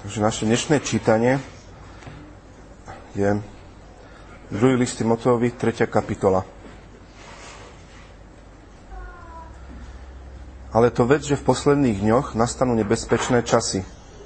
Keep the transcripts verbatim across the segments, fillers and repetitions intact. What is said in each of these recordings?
Takže naše dnešné čítanie je druhý list Timotejovi, tretia kapitola. Ale to vec, že v posledných dňoch nastanú nebezpečné časy.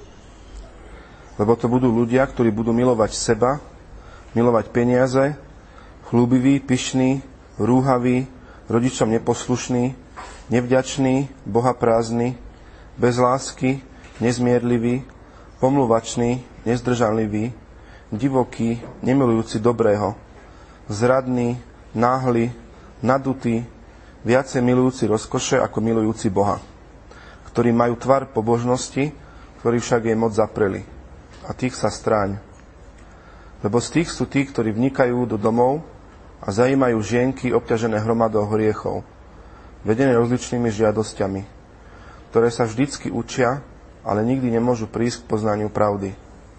Lebo to budú ľudia, ktorí budú milovať seba, milovať peniaze, chlúbiví, pyšní, rúhaví, rodičom neposlušní, nevďační, bohaprázdni, bez lásky, nezmierliví, pomluvační, nezdržanliví, divokí, nemilujúci dobrého, zradní, náhli, nadutí, viacej milujúci rozkoše ako milujúci Boha, ktorí majú tvar pobožnosti, ktorí však jej moc zapreli. A tých sa stráň. Lebo z tých sú tí, ktorí vnikajú do domov a zajímajú žienky obťažené hromadou hriechov, vedené rozličnými žiadosťami, ktoré sa vždycky učia, ale nikdy nemôžu prísť k poznaniu pravdy.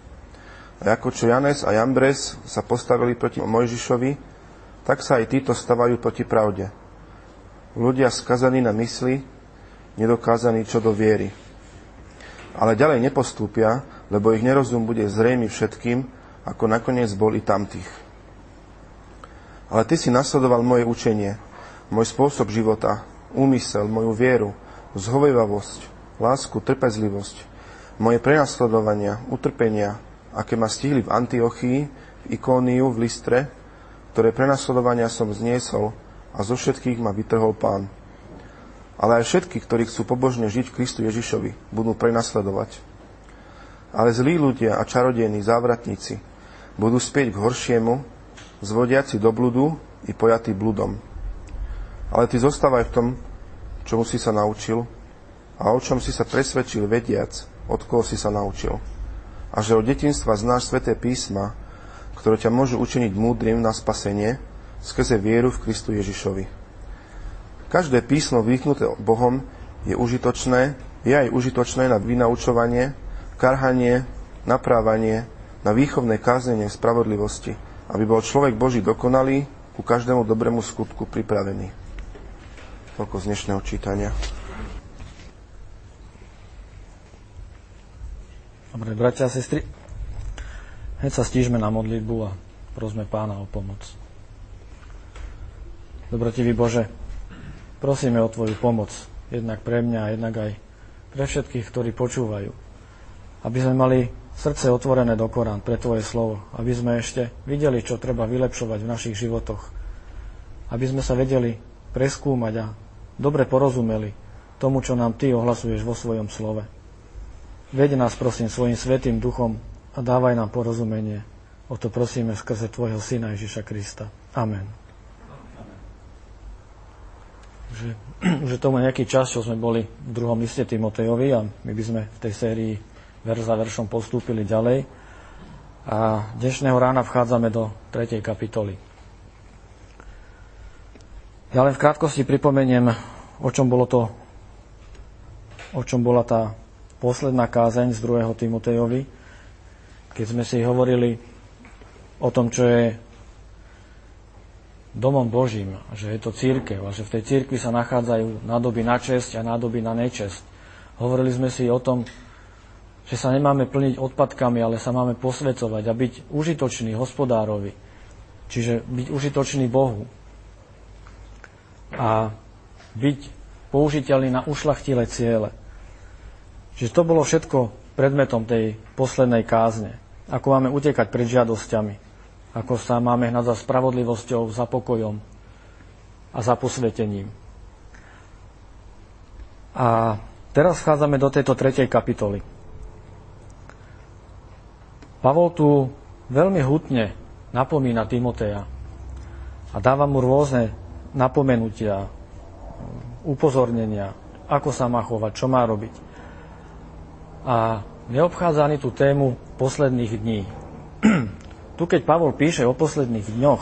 A ako čo Janes a Jambres sa postavili proti Mojžišovi, tak sa aj títo stavajú proti pravde. Ľudia skazaní na mysli, nedokázaní čo do viery. Ale ďalej nepostúpia, lebo ich nerozum bude zrejmý všetkým, ako nakoniec bol i tamtých. Ale ty si nasledoval moje učenie, môj spôsob života, úmysel, moju vieru, zhovievavosť, lásku, trpezlivosť, moje prenasledovania, utrpenia, aké ma stihli v Antiochii, v Ikóniu, v Listre, ktoré prenasledovania som zniesol a zo všetkých ma vytrhol Pán. Ale aj všetky, ktorí chcú pobožne žiť v Kristu Ježišovi, budú prenasledovať. Ale zlí ľudia a čarodejní závratníci budú spieť k horšiemu, zvodiaci do bludu i pojatí bludom. Ale ty zostávaj v tom, čomu si sa naučil a o čom si sa presvedčil vediac, od koho si sa naučil. A že od detinstva znáš sväté písma, ktoré ťa môžu učiniť múdrym na spasenie skrze vieru v Kristu Ježišovi. Každé písmo vyknuté Bohom je užitočné, je aj užitočné na vynaučovanie, karhanie, naprávanie, na výchovné kázanie spravodlivosti, aby bol človek Boží dokonalý, ku každému dobrému skutku pripravený. Toľko z dnešného čítania. Dobre, bratia a sestry, hneď sa stížme na modlitbu a prosme Pána o pomoc. Dobrotivý Bože, prosíme o Tvoju pomoc, jednak pre mňa a jednak aj pre všetkých, ktorí počúvajú. Aby sme mali srdce otvorené do Korán pre Tvoje slovo, aby sme ešte videli, čo treba vylepšovať v našich životoch, aby sme sa vedeli preskúmať a dobre porozumeli tomu, čo nám Ty ohlasuješ vo svojom slove. Veď nás, prosím, svojim svätým duchom a dávaj nám porozumenie. O to prosíme skrze Tvojho Syna Ježiša Krista. Amen. Že, že tomu nejaký čas, čo sme boli v druhom liste Timotejovi a my by sme v tej sérii verš za veršom postúpili ďalej. A dnešného rána vchádzame do tretej kapitoly. Ja len v krátkosti pripomeniem, o čom bolo to, o čom bola tá posledná kázeň z druhého Timotejovi, keď sme si hovorili o tom, čo je domom Božím, že je to cirkev a že v tej cirkvi sa nachádzajú nádoby na česť a nádoby na nečesť. Hovorili sme si o tom, že sa nemáme plniť odpadkami, ale sa máme posväcovať a byť užitočný hospodárovi, čiže byť užitočný Bohu a byť použiteľný na ušľachtilé ciele. Čiže to bolo všetko predmetom tej poslednej kázne. Ako máme utekať pred žiadosťami, ako sa máme hnať za spravodlivosťou, za pokojom a za posvetením. A teraz vchádzame do tejto tretej kapitoly. Pavol tu veľmi hutne napomína Timoteja a dáva mu rôzne napomenutia, upozornenia, ako sa má chovať, čo má robiť. A neobchádza ani tú tému posledných dní. Tu, keď Pavol píše o posledných dňoch,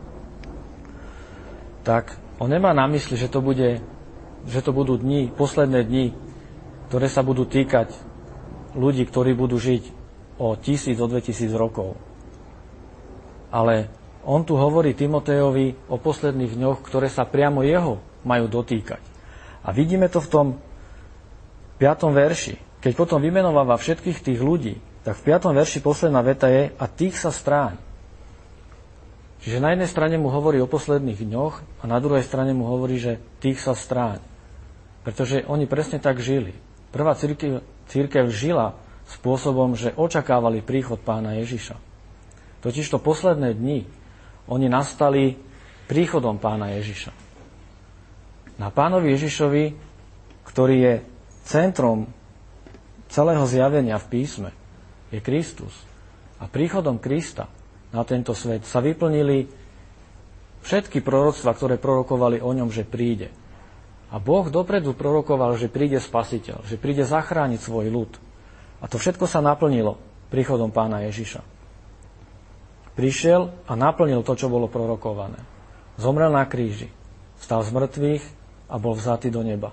tak on nemá na mysli, že to, bude, že to budú dni, posledné dni, ktoré sa budú týkať ľudí, ktorí budú žiť o tisíc, o dvetisíc rokov. Ale on tu hovorí Timotejovi o posledných dňoch, ktoré sa priamo jeho majú dotýkať. A vidíme to v tom piatom verši. Keď potom vymenováva všetkých tých ľudí, tak v piatom verši posledná veta je a tých sa stráň. Čiže na jednej strane mu hovorí o posledných dňoch a na druhej strane mu hovorí, že tých sa stráň. Pretože oni presne tak žili. Prvá cirkev, cirkev žila spôsobom, že očakávali príchod pána Ježiša. Totižto posledné dni oni nastali príchodom pána Ježiša. Na pánovi Ježišovi, ktorý je centrom celého zjavenia v písme, je Kristus. A príchodom Krista na tento svet sa vyplnili všetky proroctva, ktoré prorokovali o ňom, že príde. A Boh dopredu prorokoval, že príde Spasiteľ, že príde zachrániť svoj ľud. A to všetko sa naplnilo príchodom pána Ježiša. Prišiel a naplnil to, čo bolo prorokované. Zomrel na kríži, stal z mŕtvych a bol vzatý do neba.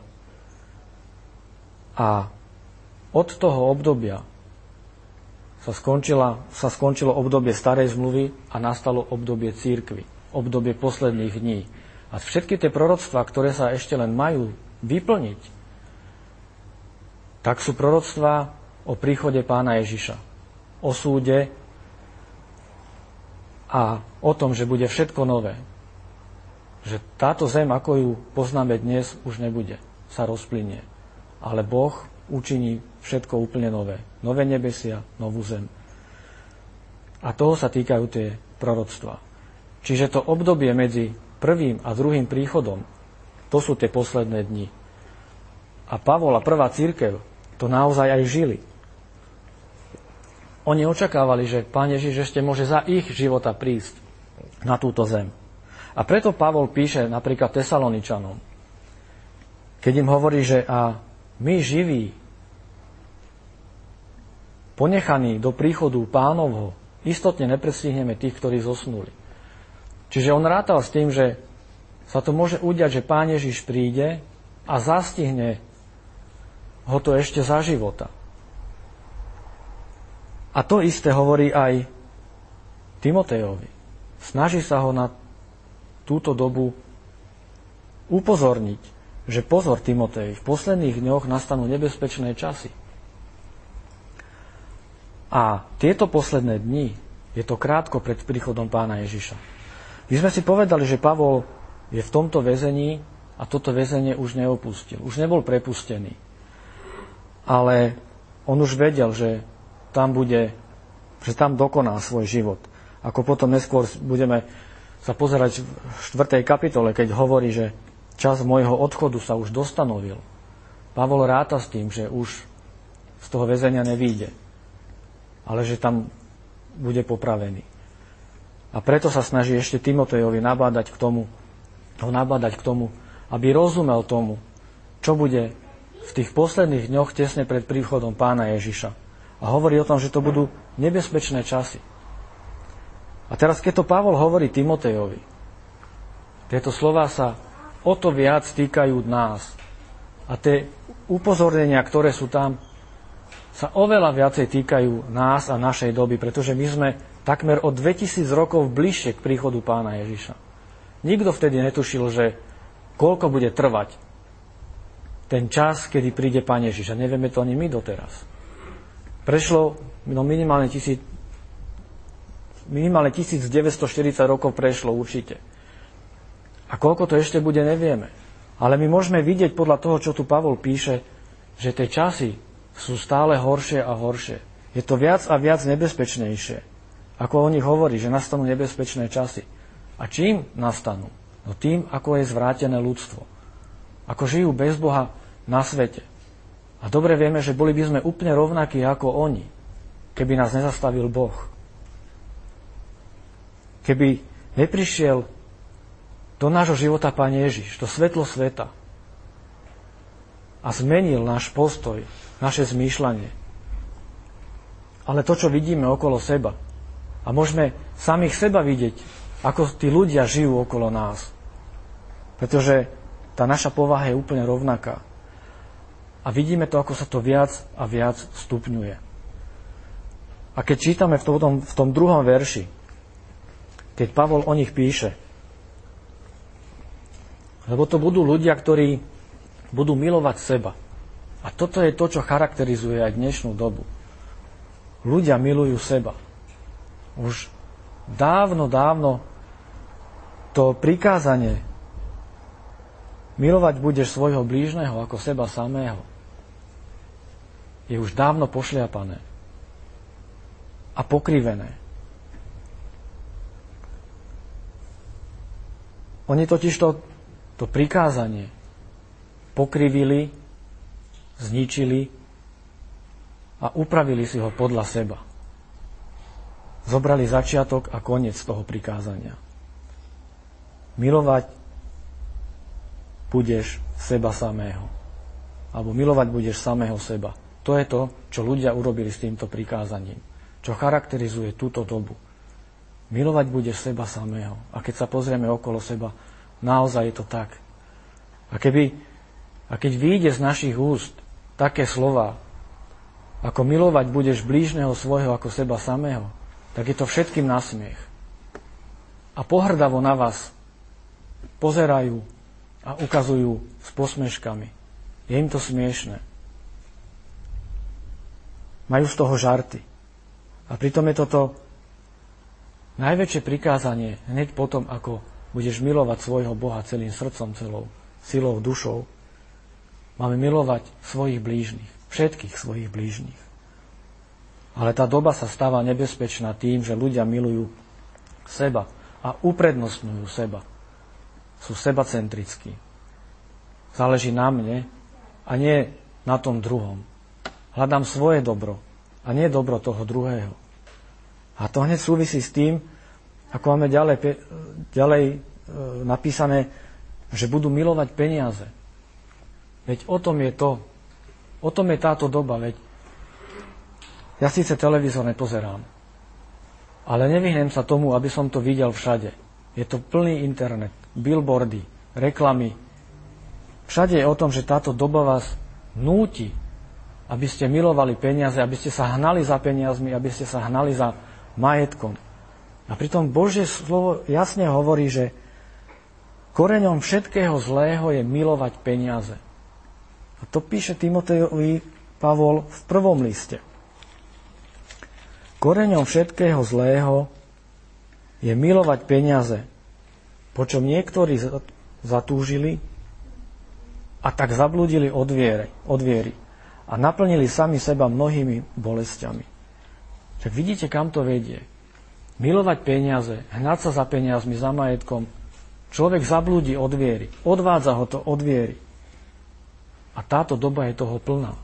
A od toho obdobia sa, skončila, sa skončilo obdobie starej zmluvy a nastalo obdobie cirkvi, obdobie posledných dní. A všetky tie proroctvá, ktoré sa ešte len majú vyplniť, tak sú proroctvá o príchode pána Ježiša, o súde a o tom, že bude všetko nové. Že táto zem, ako ju poznáme dnes, už nebude, sa rozplynie. Ale Boh učiní všetko úplne nové. Nové nebesia, novú zem. A toho sa týkajú tie proroctvá. Čiže to obdobie medzi prvým a druhým príchodom, to sú tie posledné dni. A Pavol a prvá cirkev to naozaj aj žili. Oni očakávali, že Pán Ježiš ešte môže za ich života prísť na túto zem. A preto Pavol píše napríklad Tesaloničanom, keď im hovorí, že a my živí, ponechaní do príchodu Pánovho, istotne nepredstihneme tých, ktorí zosnuli. Čiže on rátal s tým, že sa to môže udiať, že Pán Ježiš príde a zastihne ho to ešte za života. A to isté hovorí aj Timotejovi. Snaží sa ho na túto dobu upozorniť, že pozor, Timotej, v posledných dňoch nastanú nebezpečné časy. A tieto posledné dni je to krátko pred príchodom pána Ježiša. My sme si povedali, že Pavol je v tomto väzení a toto väzenie už neopustil. Už nebol prepustený. Ale on už vedel, že tam bude, že tam dokoná svoj život. Ako potom neskôr budeme sa pozerať v štvrtej kapitole, keď hovorí, že čas môjho odchodu sa už dostanovil. Pavol ráta s tým, že už z toho väzenia nevyjde, ale že tam bude popravený. A preto sa snaží ešte Timotejovi nabádať k tomu, ho nabádať k tomu, aby rozumel tomu, čo bude v tých posledných dňoch tesne pred príchodom pána Ježiša. A hovorí o tom, že to budú nebezpečné časy. A teraz, keď to Pavol hovorí Timotejovi, tieto slová sa o to viac týkajú nás. A tie upozornenia, ktoré sú tam, sa oveľa viacej týkajú nás a našej doby, pretože my sme takmer o dvetisíc rokov bližšie k príchodu pána Ježiša. Nikto vtedy netušil, že koľko bude trvať ten čas, kedy príde pán Ježiš. A nevieme to ani my doteraz. Prešlo no minimálne, tisíc, minimálne tisícdeväťstoštyridsať rokov prešlo určite. A koľko to ešte bude, nevieme. Ale my môžeme vidieť podľa toho, čo tu Pavol píše, že tie časy sú stále horšie a horšie. Je to viac a viac nebezpečnejšie. Ako o nich hovorí, že nastanú nebezpečné časy. A čím nastanú? No tým, ako je zvrátené ľudstvo. Ako žijú bez Boha na svete. A dobre vieme, že boli by sme úplne rovnakí ako oni, keby nás nezastavil Boh. Keby neprišiel do nášho života Pán Ježiš, to svetlo sveta a zmenil náš postoj, naše zmýšľanie. Ale to, čo vidíme okolo seba, a môžeme samých seba vidieť, ako tí ľudia žijú okolo nás. Pretože tá naša povaha je úplne rovnaká. A vidíme to, ako sa to viac a viac stupňuje. A keď čítame v tom, v tom druhom verši, keď Pavol o nich píše, lebo to budú ľudia, ktorí budú milovať seba. A toto je to, čo charakterizuje aj dnešnú dobu. ľudia milujú seba. Už dávno, dávno to prikázanie milovať budeš svojho blížneho ako seba samého je už dávno pošliapané a pokrivené. Oni totiž to, to prikázanie pokrivili, zničili a upravili si ho podľa seba. Zobrali začiatok a koniec toho prikázania. Milovať budeš seba samého. Alebo milovať budeš samého seba. To je to, čo ľudia urobili s týmto prikázaním. Čo charakterizuje túto dobu. Milovať budeš seba samého. A keď sa pozrieme okolo seba, naozaj je to tak. A, keby, a keď vyjde z našich úst také slová, ako milovať budeš blížneho svojho ako seba samého, tak je to všetkým na smiech. A pohrdavo na vás pozerajú a ukazujú s posmeškami. Je im to smiešne. Majú z toho žarty. A pritom je toto najväčšie prikázanie hneď potom, ako budeš milovať svojho Boha celým srdcom, celou silou, dušou. Máme milovať svojich blížnych, všetkých svojich blížnych. Ale tá doba sa stáva nebezpečná tým, že ľudia milujú seba a uprednostňujú seba. Sú sebacentrickí. Záleží na mne a nie na tom druhom. Hľadám svoje dobro a nie dobro toho druhého. A to hneď súvisí s tým, ako máme ďalej, ďalej e, napísané, že budú milovať peniaze. Veď o tom je to. O tom je táto doba. Veď ja síce televízor nepozerám, ale nevyhnem sa tomu, aby som to videl všade. Je to plný internet, billboardy, reklamy. Všade je o tom, že táto doba vás núti, aby ste milovali peniaze, aby ste sa hnali za peniazmi, aby ste sa hnali za majetkom. A pritom Božie slovo jasne hovorí, že koreňom všetkého zlého je milovať peniaze. A to píše Timotejovi Pavol v prvom liste. Koreňom všetkého zlého je milovať peniaze, počom niektorí zatúžili a tak zablúdili od viery, od viery a naplnili sami seba mnohými bolestiami. Tak vidíte, kam to vedie. Milovať peniaze, hnať sa za peniazmi, za majetkom. Človek zablúdi od viery. Odvádza ho to od viery. A táto doba je toho plná.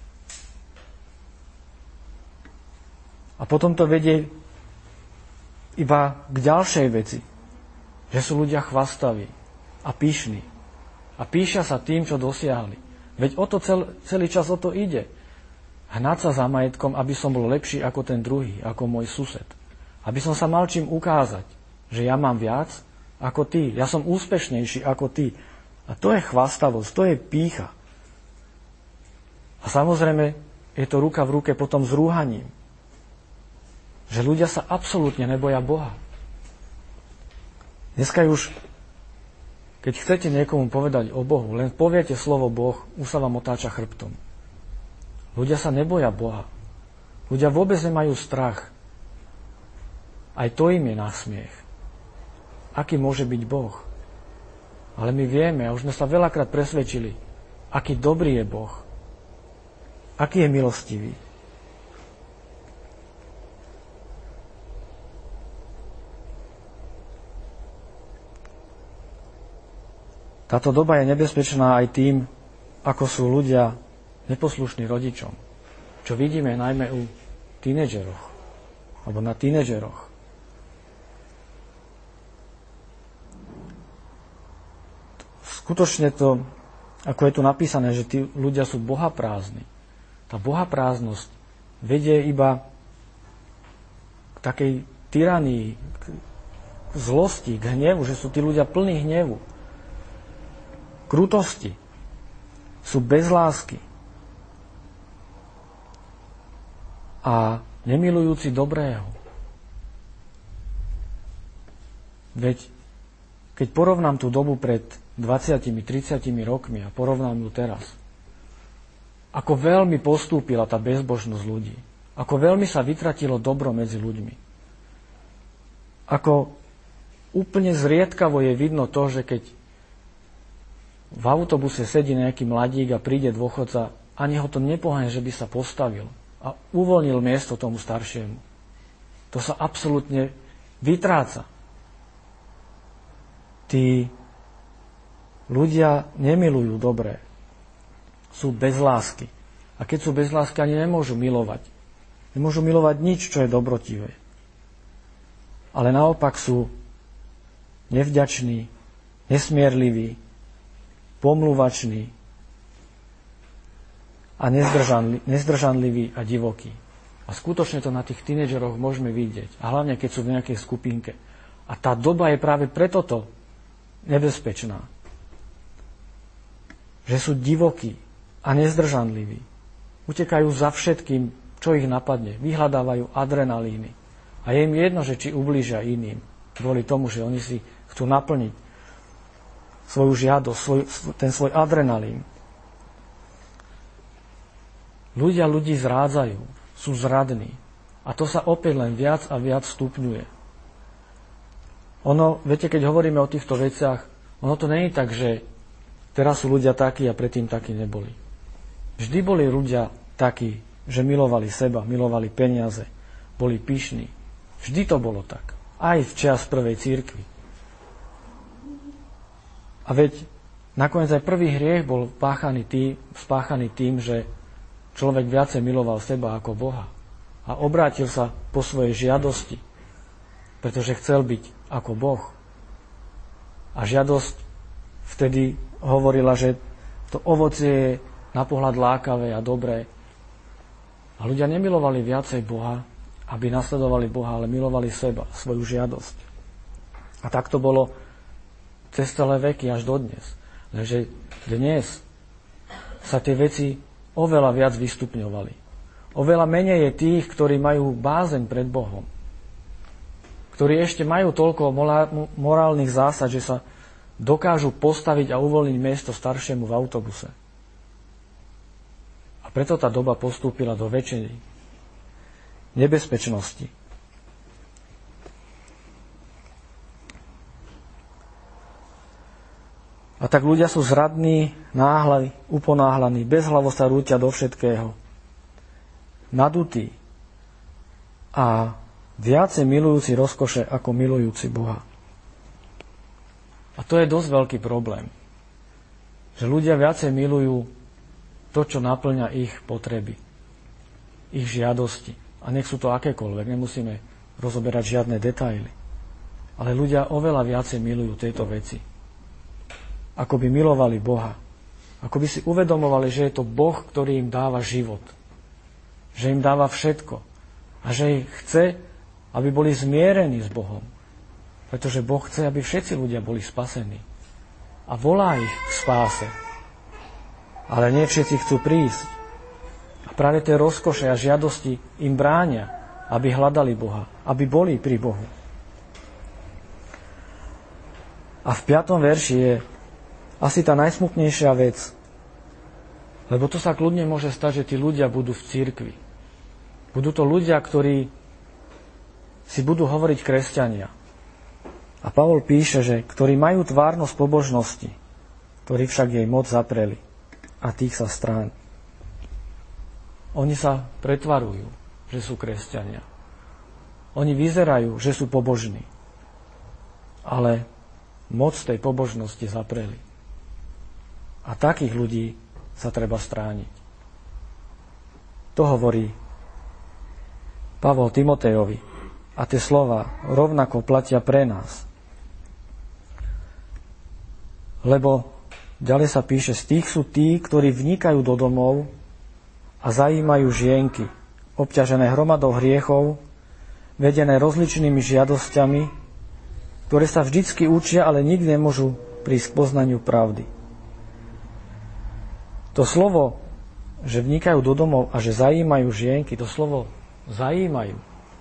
A potom to vedie iba k ďalšej veci. Že sú ľudia chvastaví a pyšní. A píšia sa tým, čo dosiahli. Veď o to cel, celý čas o to ide. Hnať sa za majetkom, aby som bol lepší ako ten druhý, ako môj sused. Aby som sa mal čím ukázať, že ja mám viac ako ty. Ja som úspešnejší ako ty. A to je chvastavosť, to je pýcha. A samozrejme, je to ruka v ruke potom s rúhaním. Že ľudia sa absolútne neboja Boha. Dneska už, keď chcete niekomu povedať o Bohu, len poviete slovo Boh, už sa vám otáča chrbtom. Ľudia sa neboja Boha. Ľudia vôbec nemajú strach. Aj to im je násmiech. Aký môže byť Boh? Ale my vieme, a už sme sa veľakrát presvedčili, aký dobrý je Boh. Aký je milostivý. Táto doba je nebezpečná aj tým, ako sú ľudia neposlušní rodičom. Čo vidíme najmä u tínedžeroch, alebo na tínedžeroch. Skutočne to, ako je tu napísané, že tí ľudia sú bohaprázdni. Tá bohaprázdnosť vedie iba k takej tyranii, k zlosti, k hnevu, že sú tí ľudia plní hnevu. Krutosti. Sú bez lásky. A nemilujúci dobrého. Veď keď porovnám tú dobu pred dvadsiatimi, tridsiatimi rokmi a porovnám ju teraz, ako veľmi postúpila tá bezbožnosť ľudí. Ako veľmi sa vytratilo dobro medzi ľuďmi. Ako úplne zriedkavo je vidno to, že keď v autobuse sedí nejaký mladík a príde dôchodca, ani ho to nepohne, že by sa postavil a uvoľnil miesto tomu staršiemu. To sa absolútne vytráca. Tí ľudia nemilujú dobré. Sú bez lásky. A keď sú bez lásky, ani nemôžu milovať. Nemôžu milovať nič, čo je dobrotivé. Ale naopak sú nevďační, nesmierliví, pomluvační a nezdržanliví a divokí. A skutočne to na tých tínedžeroch môžeme vidieť. A hlavne, keď sú v nejakej skupinke. A tá doba je práve preto to nebezpečná. Že sú divokí a nezdržanliví. Utekajú za všetkým, čo ich napadne. Vyhľadávajú adrenalíny. A je im jedno, že či ublížia iným. Kvôli tomu, že oni si chcú naplniť svoju žiadosť, svoj, ten svoj adrenalín. Ľudia ľudí zrádzajú, sú zradní. A to sa opäť len viac a viac stupňuje. Ono, viete, keď hovoríme o týchto veciach, ono to nie je tak, že teraz sú ľudia takí a predtým takí neboli. Vždy boli ľudia takí, že milovali seba, milovali peniaze, boli pyšní. Vždy to bolo tak. Aj v čas prvej cirkvi. A veď nakoniec aj prvý hriech bol páchaný tým, spáchaný tým, že človek viacej miloval seba ako Boha. A obrátil sa po svojej žiadosti, pretože chcel byť ako Boh. A žiadosť vtedy hovorila, že to ovocie je na pohľad lákavé a dobré. A ľudia nemilovali viacej Boha, aby nasledovali Boha, ale milovali seba, svoju žiadosť. A tak to bolo cez celé veky až dodnes. Lenže dnes sa tie veci oveľa viac vystupňovali. Oveľa menej je tých, ktorí majú bázeň pred Bohom. Ktorí ešte majú toľko morálnych zásad, že sa dokážu postaviť a uvoľniť miesto staršiemu v autobuse. A preto tá doba postúpila do väčšej nebezpečnosti. A tak ľudia sú zradní, náhľaví, uponáhlaní, bezhlavo sa rútia do všetkého. Nadutí a viacej milujúci rozkoše ako milujúci Boha. A to je dosť veľký problém. Že ľudia viacej milujú to, čo naplňa ich potreby, ich žiadosti. A nech sú to akékoľvek, nemusíme rozoberať žiadne detaily. Ale ľudia oveľa viacej milujú tieto veci. Ako by milovali Boha. Ako by si uvedomovali, že je to Boh, ktorý im dáva život. Že im dáva všetko. A že ich chce, aby boli zmierení s Bohom. Pretože Boh chce, aby všetci ľudia boli spasení. A volá ich k spáse. Ale nie všetci chcú prísť. A práve tie rozkoše a žiadosti im bránia, aby hľadali Boha. Aby boli pri Bohu. A v piatom verši je asi tá najsmutnejšia vec. Lebo to sa kľudne môže stať, že tí ľudia budú v cirkvi. Budú to ľudia, ktorí si budú hovoriť kresťania. A Pavol píše, že ktorí majú tvárnosť pobožnosti, ktorí však jej moc zapreli. A tých sa stráň. Oni sa pretvarujú, že sú kresťania. Oni vyzerajú, že sú pobožní. Ale moc tej pobožnosti zapreli. A takých ľudí sa treba strániť. To hovorí Pavol Timotejovi. A tie slova rovnako platia pre nás. Lebo ďalej sa píše, z tých sú tí, ktorí vnikajú do domov a zajímajú žienky, obťažené hromadou hriechov, vedené rozličnými žiadosťami, ktoré sa vždycky učia, ale nikdy nemôžu prísť k poznaniu pravdy. To slovo, že vnikajú do domov a že zajímajú žienky, to slovo zajímajú,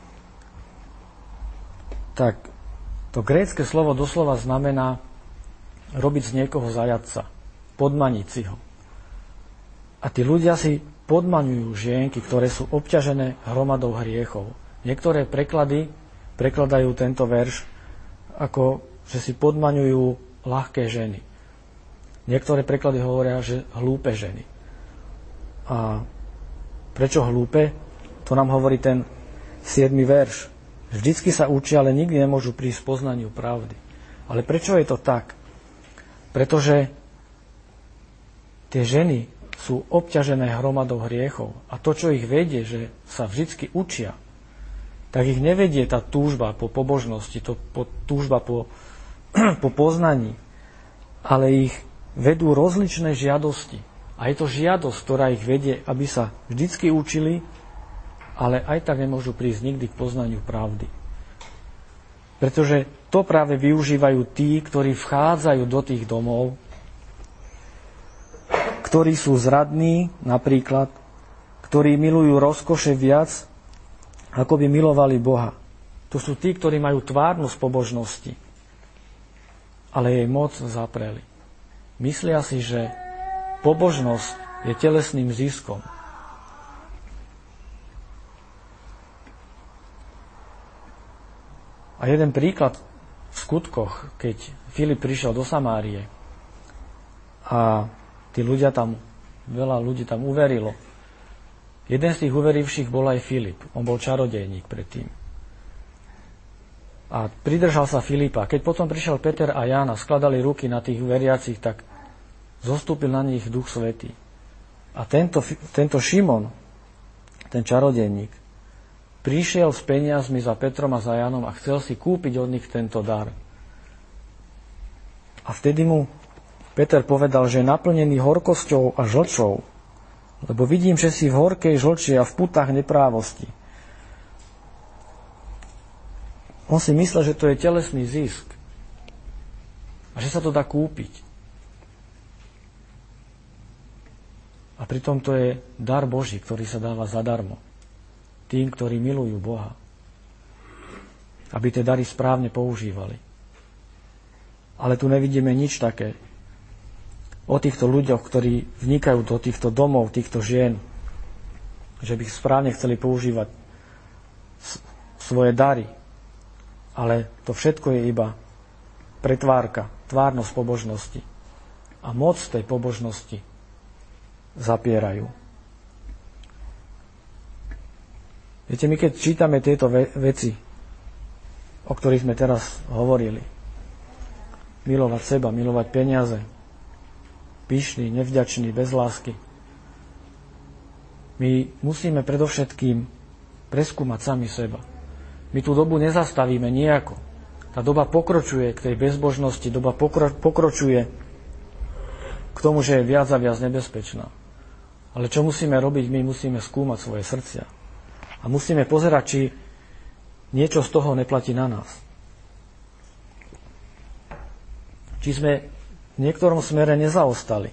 tak to grécke slovo doslova znamená robiť z niekoho zajatca, podmaniť si ho. A tí ľudia si podmaňujú žienky, ktoré sú obťažené hromadou hriechov. Niektoré preklady prekladajú tento verš ako, že si podmaňujú ľahké ženy. Niektoré preklady hovoria, že hlúpe ženy. A prečo hlúpe? To nám hovorí ten siedmy verš. Vždycky sa učia, ale nikdy nemôžu prísť k poznaniu pravdy. Ale prečo je to tak? Pretože tie ženy sú obťažené hromadou hriechov. A to, čo ich vedie, že sa vždycky učia, tak ich nevedie tá túžba po pobožnosti, to po, túžba po, po poznaní, ale ich vedú rozličné žiadosti. A je to žiadosť, ktorá ich vedie, aby sa vždycky učili, ale aj tak nemôžu prísť nikdy k poznaniu pravdy. Pretože to práve využívajú tí, ktorí vchádzajú do tých domov, ktorí sú zradní, napríklad, ktorí milujú rozkoše viac, ako by milovali Boha. To sú tí, ktorí majú tvárnosť pobožnosti, ale jej moc zapreli. Myslia si, že pobožnosť je telesným ziskom. A jeden príklad v skutkoch, keď Filip prišiel do Samárie a tí ľudia tam, veľa ľudí tam uverilo. Jeden z tých uverivších bol aj Filip. On bol čarodejník predtým. A pridržal sa Filipa. Keď potom prišiel Peter a Ján a skladali ruky na tých veriacich, tak zostúpil na nich Duch Svätý. A tento, tento Šimon, ten čarodejník, prišiel s peniazmi za Petrom a za Jánom a chcel si kúpiť od nich tento dar. A vtedy mu Peter povedal, že je naplnený horkosťou a žlčou, lebo vidím, že si v horkej žlči a v putách neprávosti. On si myslel, že to je telesný zisk a že sa to dá kúpiť. A pritom to je dar Boží, ktorý sa dáva zadarmo tým, ktorí milujú Boha, aby tie dary správne používali. Ale tu nevidíme nič také o týchto ľuďoch, ktorí vnikajú do týchto domov, týchto žien, že by správne chceli používať svoje dary. Ale to všetko je iba pretvárka, tvárnosť pobožnosti. A moc tej pobožnosti zapierajú. Viete, my keď čítame tieto ve- veci, o ktorých sme teraz hovorili, milovať seba, milovať peniaze, pyšný, nevďačný, bez lásky, my musíme predovšetkým preskúmať sami seba. My tú dobu nezastavíme nejako. Tá doba pokročuje k tej bezbožnosti, doba pokro- pokročuje k tomu, že je viac a viac nebezpečná. Ale čo musíme robiť? My musíme skúmať svoje srdcia. A musíme pozerať, či niečo z toho neplatí na nás. Či sme v niektorom smere nezaostali.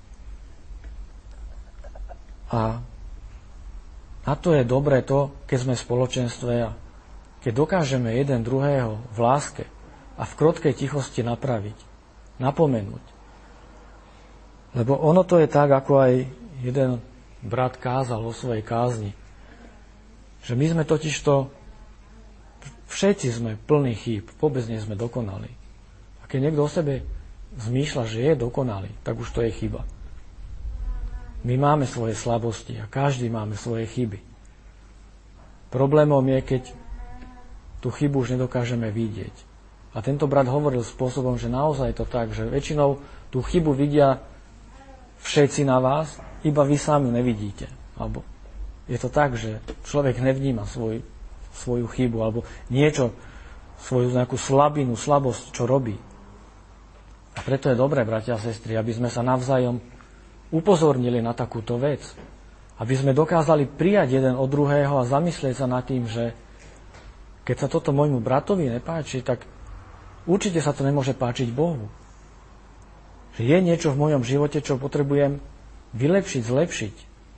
A na to je dobré to, keď sme v spoločenstve a keď dokážeme jeden druhého v láske a v krotkej tichosti napraviť, napomenúť. Lebo ono to je tak, ako aj jeden brat kázal vo svojej kázni, že my sme totižto, všetci sme plní chýb, vôbec nie sme dokonali. A keď niekto o sebe zmýšľa, že je dokonalý, tak už to je chyba. My máme svoje slabosti a každý máme svoje chyby. Problémom je, keď tú chybu už nedokážeme vidieť. A tento brat hovoril spôsobom, že naozaj je to tak, že väčšinou tú chybu vidia všetci na vás, iba vy sami nevidíte. Alebo je to tak, že človek nevníma svoj, svoju chybu alebo niečo, svoju nejakú slabinu, slabosť, čo robí. A preto je dobré, bratia a sestry, aby sme sa navzájom upozornili na takúto vec. Aby sme dokázali prijať jeden od druhého a zamyslieť sa nad tým, že keď sa toto môjmu bratovi nepáči, tak určite sa to nemôže páčiť Bohu. Že je niečo v mojom živote, čo potrebujem vylepšiť, zlepšiť.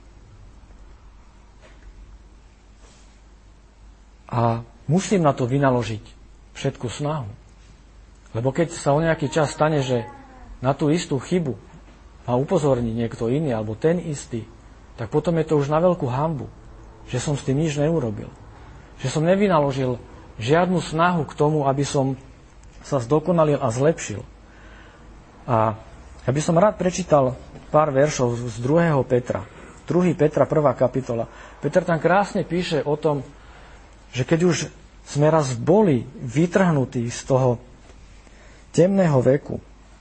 A musím na to vynaložiť všetku snahu. Lebo keď sa o nejaký čas stane, že na tú istú chybu ma upozorní niekto iný, alebo ten istý, tak potom je to už na veľkú hanbu, že som s tým nič neurobil. Že som nevynaložil žiadnu snahu k tomu, aby som sa zdokonalil a zlepšil. A ja by som rád prečítal pár veršov z druhého Petra. druhého Petra, prvá kapitola. Peter tam krásne píše o tom, že keď už sme raz boli vytrhnutí z toho temného veku,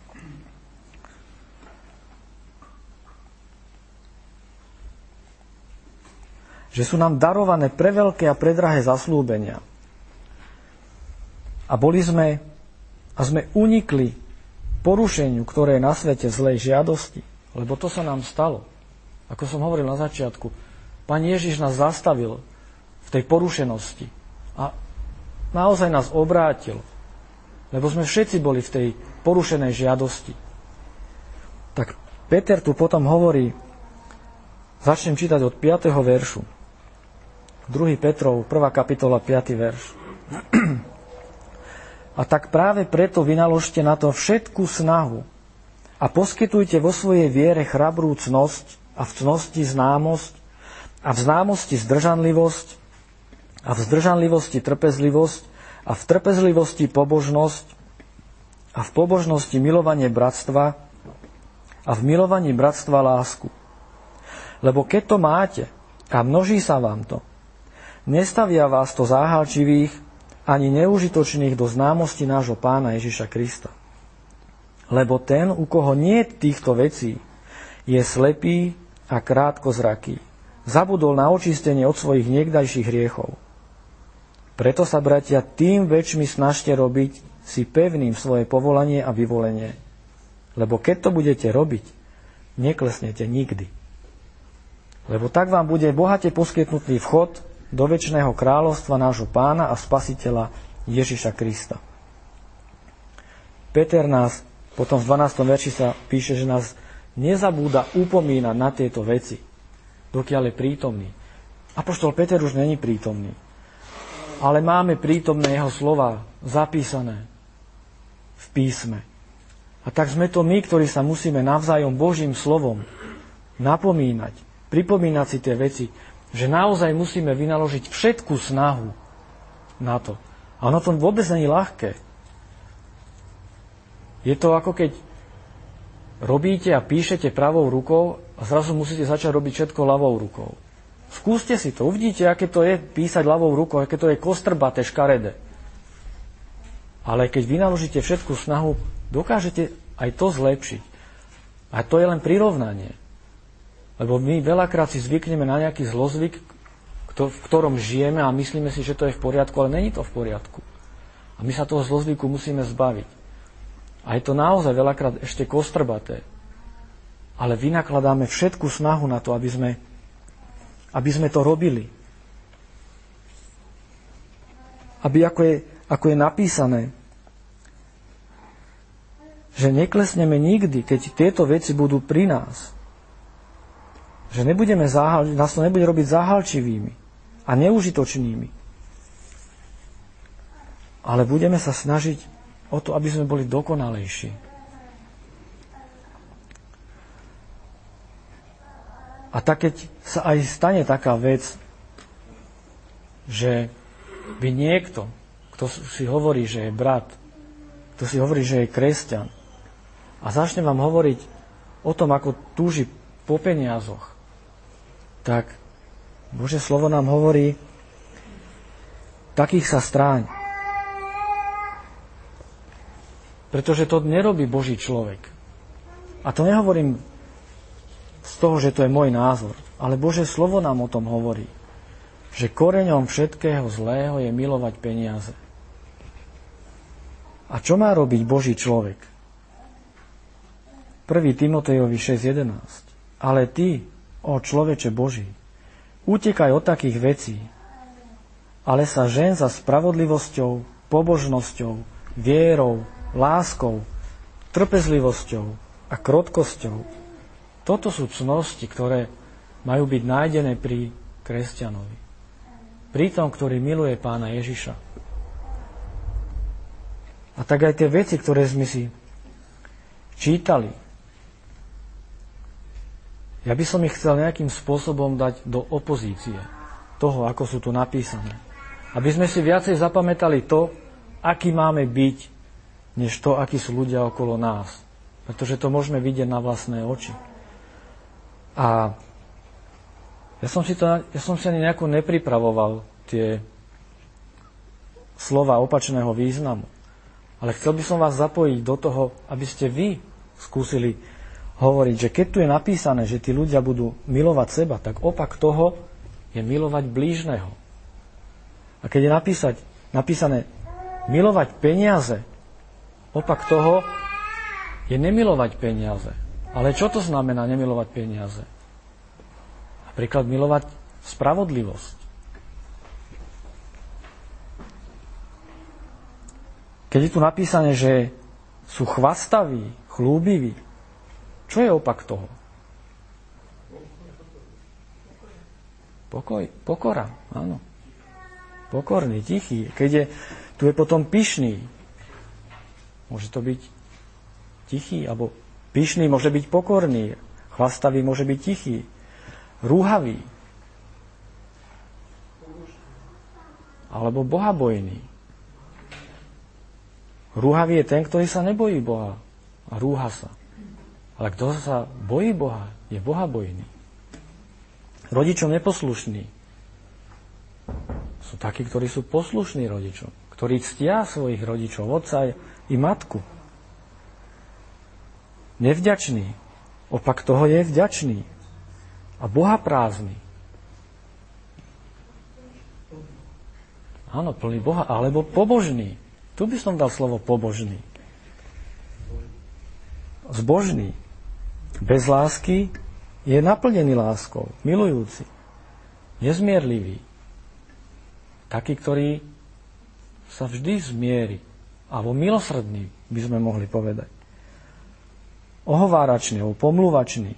že sú nám darované preveľké a predrahé zasľúbenia. A boli sme a sme unikli porušeniu, ktoré je na svete zlej žiadosti, lebo to sa nám stalo. Ako som hovoril na začiatku, Pán Ježiš nás zastavil v tej porušenosti a naozaj nás obrátil, lebo sme všetci boli v tej porušenej žiadosti. Tak Peter tu potom hovorí, začnem čítať od piateho veršu. druhý Petrov, prvá kapitola, piaty verš. A tak práve preto vynaložte na to všetku snahu a poskytujte vo svojej viere chrabrú cnosť a v cnosti známosť a v známosti zdržanlivosť a v zdržanlivosti trpezlivosť a v trpezlivosti pobožnosť a v pobožnosti milovanie bratstva a v milovaní bratstva lásku. Lebo keď to máte a množí sa vám to, nestavia vás to záhalčivých ani neužitočných do známosti nášho Pána Ježiša Krista. Lebo ten, u koho nie týchto vecí, je slepý a krátkozraký. Zabudol na očistenie od svojich niekdajších hriechov. Preto sa, bratia, tým väčšmi snažte robiť si pevným svoje povolanie a vyvolenie. Lebo keď to budete robiť, neklesnete nikdy. Lebo tak vám bude bohate poskytnutý vchod do večného kráľovstva nášho Pána a Spasiteľa Ježiša Krista. Peter nás, potom v dvanástom verši sa píše, že nás nezabúda upomínať na tieto veci, dokiaľ je prítomný. Apoštol Peter už není prítomný, ale máme prítomné jeho slova zapísané v písme. A tak sme to my, ktorí sa musíme navzájom Božím slovom napomínať, pripomínať si tie veci, že naozaj musíme vynaložiť všetku snahu na to. A ono to vôbec nie je ľahké. Je to ako keď robíte a píšete pravou rukou a zrazu musíte začať robiť všetko ľavou rukou. Skúste si to, uvidíte, aké to je písať ľavou rukou, aké to je kostrbaté, škaredé. Ale keď vynaložíte všetku snahu, dokážete aj to zlepšiť. A to je len prirovnanie. Lebo my veľakrát si zvykneme na nejaký zlozvyk, v ktorom žijeme a myslíme si, že to je v poriadku, ale není to v poriadku. A my sa toho zlozvyku musíme zbaviť. A je to naozaj veľakrát ešte kostrbaté. Ale vynakladáme všetku snahu na to, aby sme, aby sme to robili. Aby, ako je, ako je napísané, že neklesneme nikdy, keď tieto veci budú pri nás. Že nebudeme záhal, nás to nebude robiť záhalčivými a neužitočnými. Ale budeme sa snažiť o to, aby sme boli dokonalejší. A tak keď sa aj stane taká vec, že by niekto, kto si hovorí, že je brat, kto si hovorí, že je kresťan, a začne vám hovoriť o tom, ako túži po peniazoch, tak Božie slovo nám hovorí, takých sa stráň. Pretože to nerobí Boží človek. A to nehovorím z toho, že to je môj názor, ale Božie slovo nám o tom hovorí, že koreňom všetkého zlého je milovať peniaze. A čo má robiť Boží človek? prvý Timotejovi šesť jedenásť. Ale ty, o človeče Boží, utekaj od takých vecí, ale sa žen za spravodlivosťou, pobožnosťou, vierou, láskou, trpezlivosťou a krotkosťou. Toto sú cnosti, ktoré majú byť nájdené pri kresťanovi. Pri tom, ktorý miluje Pána Ježiša. A tak aj tie veci, ktoré sme si čítali, Ja by som ich chcel nejakým spôsobom dať do opozície toho, ako sú tu napísané. Aby sme si viacej zapamätali to, aký máme byť, než to, akí sú ľudia okolo nás. Pretože to môžeme vidieť na vlastné oči. A ja som si, to, ja som si ani nejako nepripravoval tie slova opačného významu. Ale chcel by som vás zapojiť do toho, aby ste vy skúsili hovoriť, že keď tu je napísané, že tí ľudia budú milovať seba, tak opak toho je milovať blížneho. A keď je napísať, napísané milovať peniaze, opak toho je nemilovať peniaze. Ale čo to znamená nemilovať peniaze? Napríklad milovať spravodlivosť. Keď je tu napísané, že sú chvastaví, chlúbiví, čo je opak toho? Pokoj, pokora, áno. Pokorný, tichý. Keď je, tu je potom pyšný, môže to byť tichý, alebo pyšný môže byť pokorný, chvastavý môže byť tichý, rúhavý, alebo bohabojný. Rúhavý je ten, ktorý sa nebojí Boha a rúha sa. Ale kto sa bojí Boha, je bohabojný. Rodičom neposlušný sú takí, ktorí sú poslušní rodičom, ktorí ctia svojich rodičov, otca i matku. Nevďačný, opak toho je vďačný a bohaprázdny. Áno, plný Boha, alebo pobožný. Tu by som dal slovo pobožný. Zbožný. Bez lásky je naplnený láskou, milujúci, nezmierlivý. Taký, ktorý sa vždy zmieri, alebo milosrdný, by sme mohli povedať. Ohováračný, alebo pomluvačný.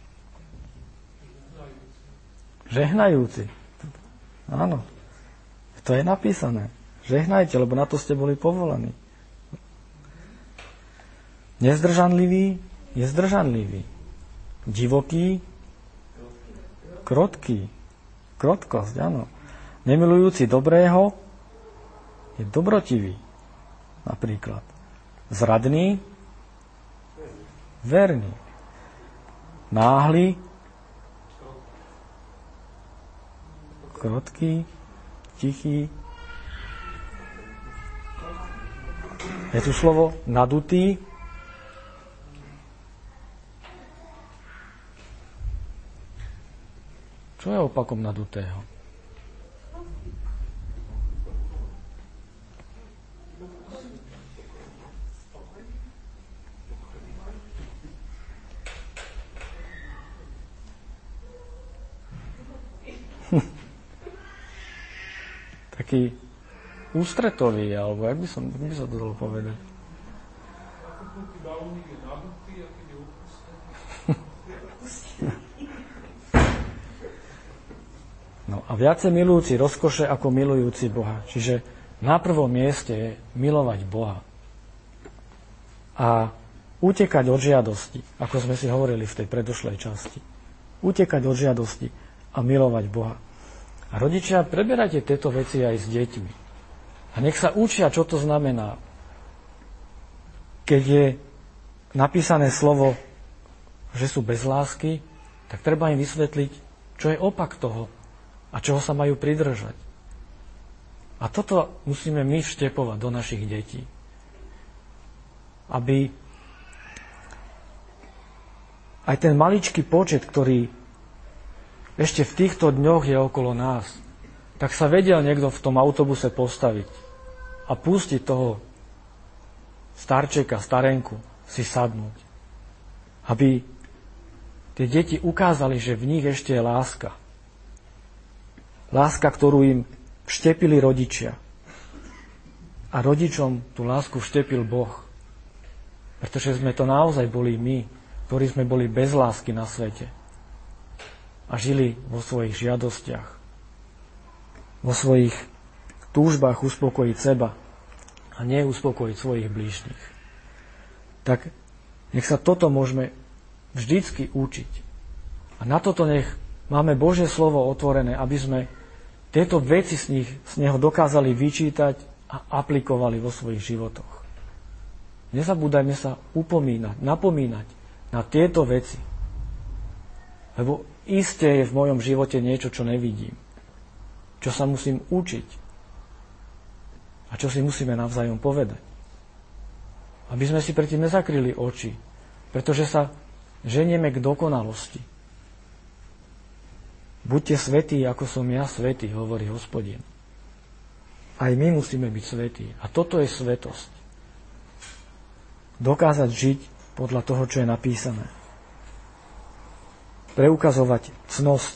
Žehnajúci. Áno, to je napísané. Žehnajte, lebo na to ste boli povolaní. Nezdržanlivý je zdržanlivý. Divoký, krotký. Krotkosť, áno. Nemilujúci dobrého je dobrotivý. Napríklad. Zradný, verný. Náhly, krotký, tichý. Je tu slovo nadutý. Čo je opakom nadutého? Taký ústretový, alebo jak by som, jak by sa to dalo povedať? No a viacej milujúci rozkoše ako milujúci Boha. Čiže na prvom mieste je milovať Boha. A utekať od žiadosti, ako sme si hovorili v tej predošlej časti. Utekať od žiadosti a milovať Boha. A rodičia, preberajte tieto veci aj s deťmi. A nech sa učia, čo to znamená. Keď je napísané slovo, že sú bez lásky, tak treba im vysvetliť, čo je opak toho a čoho sa majú pridržať. A toto musíme my vštepovať do našich detí. Aby aj ten maličký počet, ktorý ešte v týchto dňoch je okolo nás, tak sa vedel niekto v tom autobuse postaviť a pustiť toho starčeka, starenku si sadnúť. Aby tie deti ukázali, že v nich ešte je láska. Láska, ktorú im vštepili rodičia. A rodičom tú lásku vštepil Boh. Pretože sme to naozaj boli my, ktorí sme boli bez lásky na svete. A žili vo svojich žiadostiach. Vo svojich túžbách uspokojiť seba a nie uspokojiť svojich blížnych. Tak nech sa toto môžeme vždycky učiť. A na toto nech máme Božie slovo otvorené, aby sme tieto veci z, nich, z neho dokázali vyčítať a aplikovali vo svojich životoch. Nezabúdajme sa upomínať, napomínať na tieto veci. Lebo isté je v mojom živote niečo, čo nevidím. Čo sa musím učiť. A čo si musíme navzájom povedať. Aby sme si predtým nezakryli oči. Pretože sa ženieme k dokonalosti. Buďte svätí, ako som ja svätý, hovorí Hospodin. Aj my musíme byť svätí. A toto je svätosť. Dokázať žiť podľa toho, čo je napísané. Preukazovať cnosť.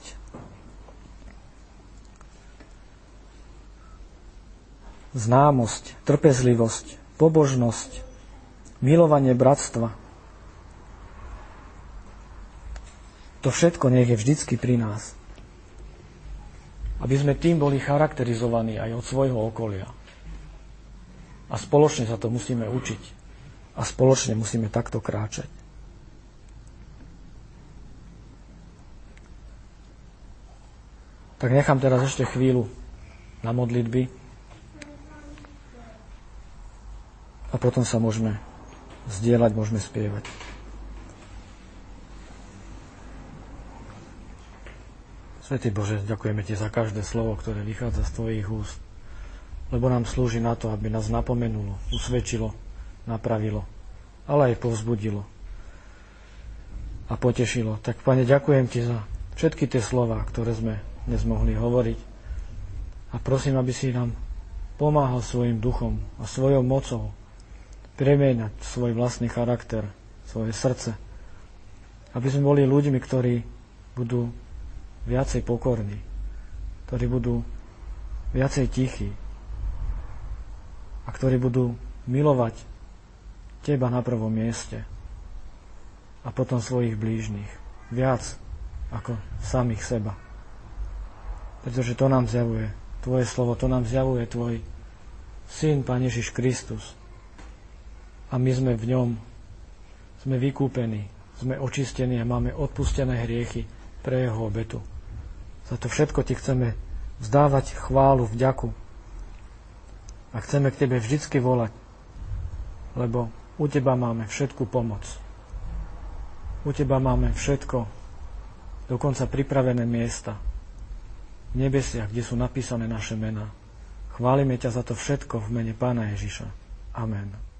Známosť, trpezlivosť, pobožnosť, milovanie bratstva. To všetko nech je vždycky pri nás. Aby sme tým boli charakterizovaní aj od svojho okolia. A spoločne sa to musíme učiť. A spoločne musíme takto kráčať. Tak nechám teraz ešte chvíľu na modlitby. A potom sa môžeme zdieľať, môžeme spievať. Svätý Bože, ďakujeme Ti za každé slovo, ktoré vychádza z Tvojich úst, lebo nám slúži na to, aby nás napomenulo, usvedčilo, napravilo, ale aj povzbudilo a potešilo. Tak, Pane, ďakujem Ti za všetky tie slová, ktoré sme dnes mohli hovoriť a prosím, aby si nám pomáhal svojim duchom a svojou mocou premieňať svoj vlastný charakter, svoje srdce, aby sme boli ľuďmi, ktorí budú viacej pokorní, ktorí budú viacej tichí a ktorí budú milovať Teba na prvom mieste a potom svojich blížnych viac ako samých seba. Pretože to nám zjavuje Tvoje slovo, to nám zjavuje Tvoj Syn, Pán Ježiš Kristus. A my sme v ňom, sme vykúpení, sme očistení a máme odpustené hriechy pre jeho obetu. Za to všetko Ti chceme vzdávať chválu, vďaku. A chceme k Tebe vždycky volať, lebo u Teba máme všetku pomoc. U Teba máme všetko, dokonca pripravené miesta v nebesiach, kde sú napísané naše mená. Chválime ťa za to všetko v mene Pána Ježiša. Amen.